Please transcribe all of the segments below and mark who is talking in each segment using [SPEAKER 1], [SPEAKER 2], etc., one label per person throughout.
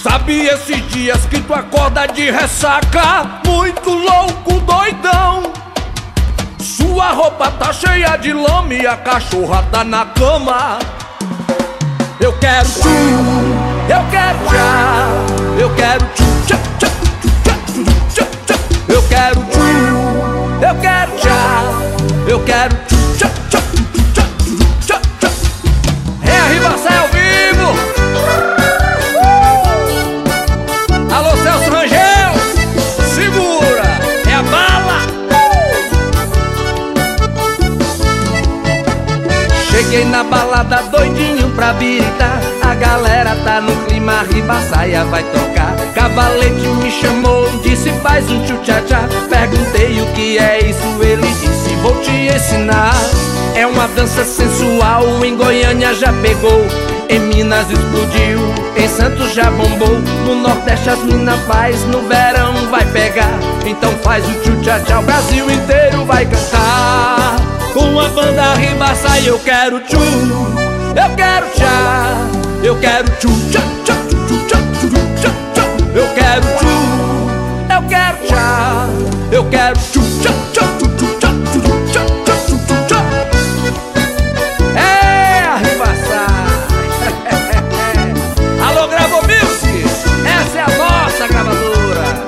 [SPEAKER 1] Sabe esses dias que tu acorda de ressaca, muito louco, doidão? Sua roupa tá cheia de lama e a cachorra tá na cama. Eu quero tchu, eu quero tchá, eu quero tchu, tchá, tchá, tchá, tchá, tchá. Eu quero tchu, eu quero tchá, eu quero tchu, tchá, tchá, tchá, tchá, tchá. É a Ribaçaia ao vivo. Alô, Celso Rangel, segura, é a bala. Cheguei na balada doidinho pra biritar. A galera tá no clima, Ribaçaia vai tocar. Cavalete me chamou, disse faz um tchu-tchá-tchá. Perguntei o que é isso, ele disse vou te ensinar. É uma dança sensual, em Goiânia já pegou, em Minas explodiu, em Santos já bombou, no Nordeste as mina faz, no verão vai pegar. Então faz o tchu-tchá-tchá, o Brasil inteiro vai cantar. Com a banda Ribaçaia eu quero tchu, eu quero tchá, eu quero tchu, tchá, tchá, tchu, tchá, tchu, tchá, tchá. Eu quero tchu, eu quero tchá, eu quero tchu, tchá, tchá, tchu, tchá, tchu, tchá, tchá, tchu, tchá. É a Ribaçaia. Alô, Gravo Music, essa é a nossa gravadora.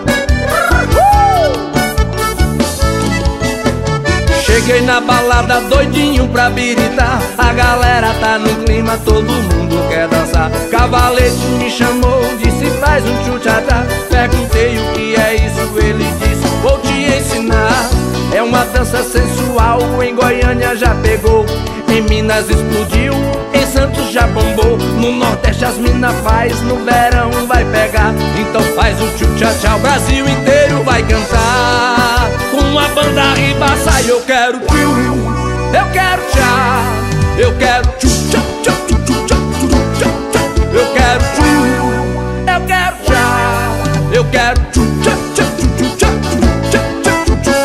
[SPEAKER 1] Cheguei na balada doidinho pra biritar. A galera tá no clima, todo mundo quer dançar. Cavalete me chamou, disse faz um tchu-tchá-tchá. Perguntei o que é isso, ele disse vou te ensinar. É uma dança sensual, em Goiânia já pegou, em Minas explodiu, em Santos já bombou, no Nordeste as mina faz, no verão vai pegar. Então faz o tchu-tchá-tchá, o Brasil inteiro vai cantar. Com a banda Ribaçaia eu quero tchu, eu quero tchá, eu quero tchu, tchá, tchá, tchu, tchá, tchu, tchá, tchá. Eu quero tchu, eu quero tchá, eu quero tchu, tchá, tchá, tchu, tchá, tchá, tchá, tchu, tchá.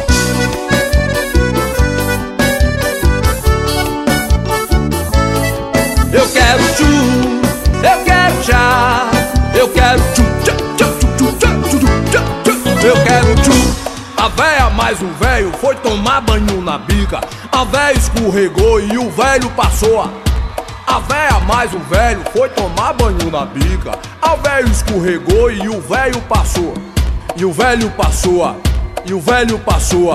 [SPEAKER 1] Eu quero tchu, eu quero tchá, eu quero tchu, tchá, tchá, tchu, tchá, tchu, tchá, tchá. Eu quero tchu. A véia mais o velho foi tomar banho na bica. A véia escorregou e o velho passou. A véia mais o velho foi tomar banho na bica. A véia escorregou e o velho passou. E o velho passou. E o velho passou.